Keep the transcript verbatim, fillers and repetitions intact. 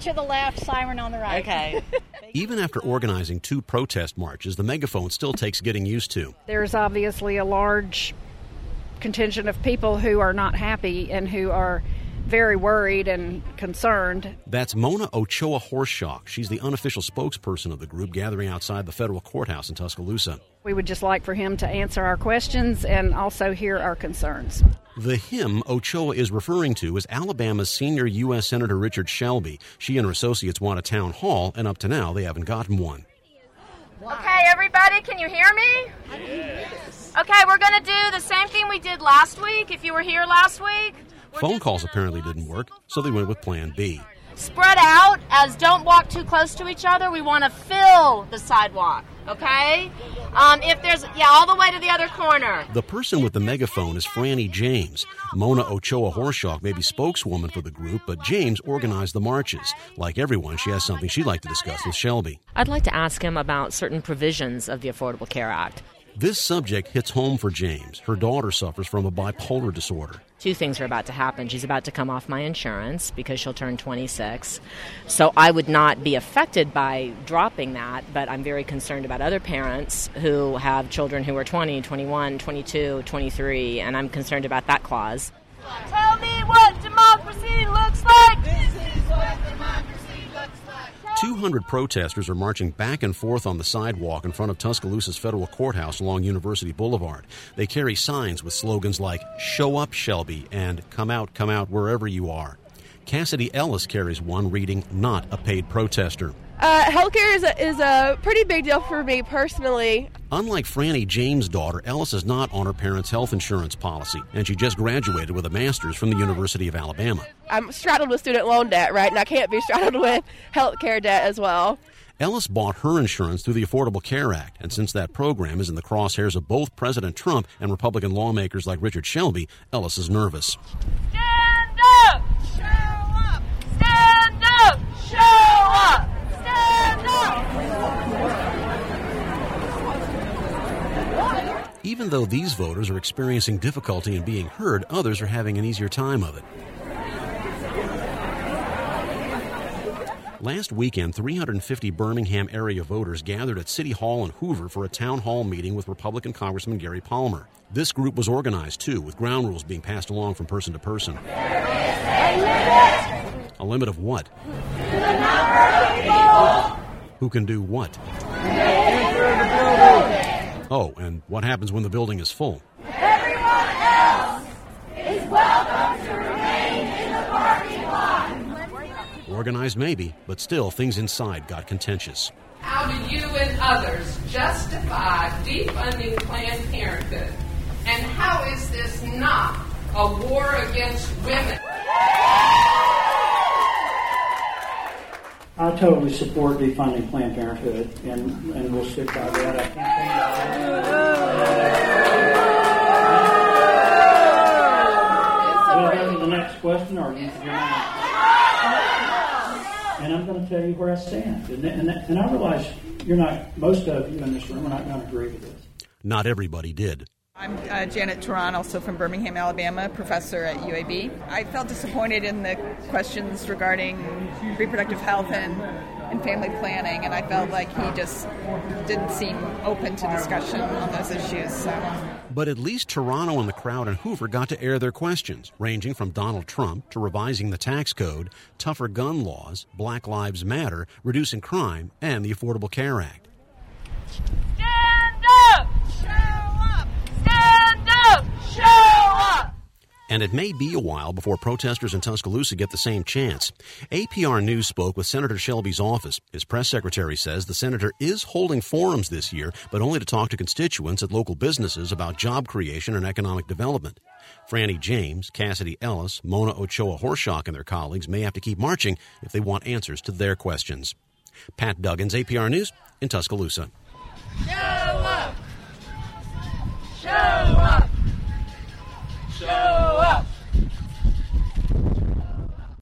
to the left, siren on the right. Okay. Even after organizing two protest marches, the megaphone still takes getting used to. There's obviously a large contingent of people who are not happy and who are very worried and concerned. That's Mona Ochoa Horseshock. She's the unofficial spokesperson of the group gathering outside the federal courthouse in Tuscaloosa. We would just like for him to answer our questions and also hear our concerns. The him Ochoa is referring to is Alabama's senior U S Senator Richard Shelby. She and her associates want a town hall, and up to now they haven't gotten one. Okay, everybody, can you hear me? Yes. Okay, we're going to do the same thing we did last week, if you were here last week. Phone calls apparently didn't work, so they went with Plan B. Spread out, as don't walk too close to each other. We want to fill the sidewalk, okay? Um, if there's, yeah, all the way to the other corner. The person with the megaphone is Franny James. Mona Ochoa Horseshock may be spokeswoman for the group, but James organized the marches. Like everyone, she has something she'd like to discuss with Shelby. I'd like to ask him about certain provisions of the Affordable Care Act. This subject hits home for James. Her daughter suffers from a bipolar disorder. Two things are about to happen. She's about to come off my insurance because she'll turn twenty-six. So I would not be affected by dropping that, but I'm very concerned about other parents who have children who are twenty, twenty-one, twenty-two, twenty-three, and I'm concerned about that clause. Tell me what democracy looks like! This is what democracy looks like! two hundred protesters are marching back and forth on the sidewalk in front of Tuscaloosa's federal courthouse along University Boulevard. They carry signs with slogans like, "Show up, Shelby," and "Come out, come out, wherever you are." Cassidy Ellis carries one reading, "Not a paid protester." Uh, healthcare is a, is a pretty big deal for me personally. Unlike Franny James' daughter, Ellis is not on her parents' health insurance policy, and she just graduated with a master's from the University of Alabama. I'm straddled with student loan debt, right, and I can't be straddled with healthcare debt as well. Ellis bought her insurance through the Affordable Care Act, and since that program is in the crosshairs of both President Trump and Republican lawmakers like Richard Shelby, Ellis is nervous. Stand up! Show up! Stand up! Show up! Stand up! Even though these voters are experiencing difficulty in being heard, others are having an easier time of it. Last weekend, three hundred fifty Birmingham area voters gathered at City Hall in Hoover for a town hall meeting with Republican Congressman Gary Palmer. This group was organized, too, with ground rules being passed along from person to person. A limit! A limit of what? The number of people! Who can do what? Enter the building! Oh, and what happens when the building is full? Everyone else is welcome to remain in the parking lot. Organized maybe, but still things inside got contentious. How do you and others justify defunding Planned Parenthood? And how is this not a war against women? I totally support defunding Planned Parenthood, and, and we'll stick by that. I can't think of the next question, or you can and I'm going to tell you where I stand. And, and, and I realize you're not, most of you in this room are not going to agree with this. Not everybody did. I'm uh, Janet Turan, also from Birmingham, Alabama, professor at U A B. I felt disappointed in the questions regarding reproductive health and, and family planning, and I felt like he just didn't seem open to discussion on those issues. So. But at least Toronto and the crowd in Hoover got to air their questions, ranging from Donald Trump to revising the tax code, tougher gun laws, Black Lives Matter, reducing crime, and the Affordable Care Act. Stand up! Show up! Stand up! Show up! And it may be a while before protesters in Tuscaloosa get the same chance. A P R News spoke with Senator Shelby's office. His press secretary says the senator is holding forums this year, but only to talk to constituents at local businesses about job creation and economic development. Franny James, Cassidy Ellis, Mona Ochoa Horseshock, and their colleagues may have to keep marching if they want answers to their questions. Pat Duggins, A P R News, in Tuscaloosa.